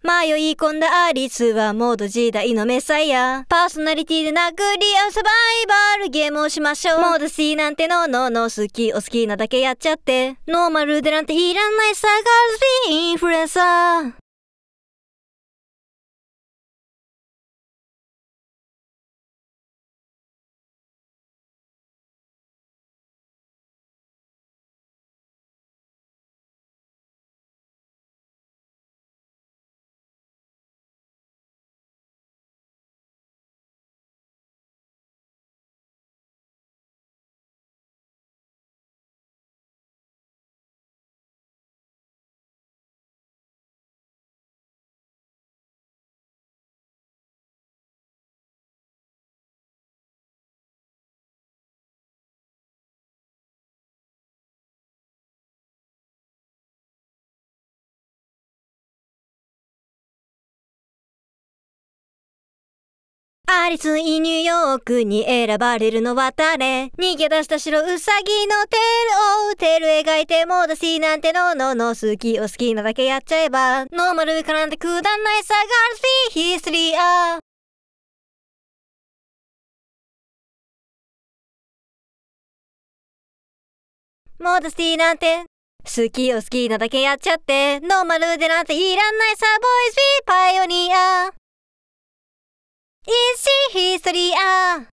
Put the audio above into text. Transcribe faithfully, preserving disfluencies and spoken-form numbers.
迷い込んだアリスはモード時代のメサイア。パーソナリティで殴り合うサバイバルゲームをしましょう。モード C なんてののの好きお好きなだけやっちゃって。ノーマルでなんていらないさガールズビーインフルエンサー。アリス・イン・ニューヨークに選ばれるのは誰？逃げ出した白ウサギのテールをテール描いてモード C なんてののの好きお好きなだけやっちゃえばノーマルかなんてくだんないさガールズビーヒストリーあモード C なんて好きお好きなだけやっちゃってノーマルでなんていらんないさボーイズビーパイオニアイッシーヒストリーあ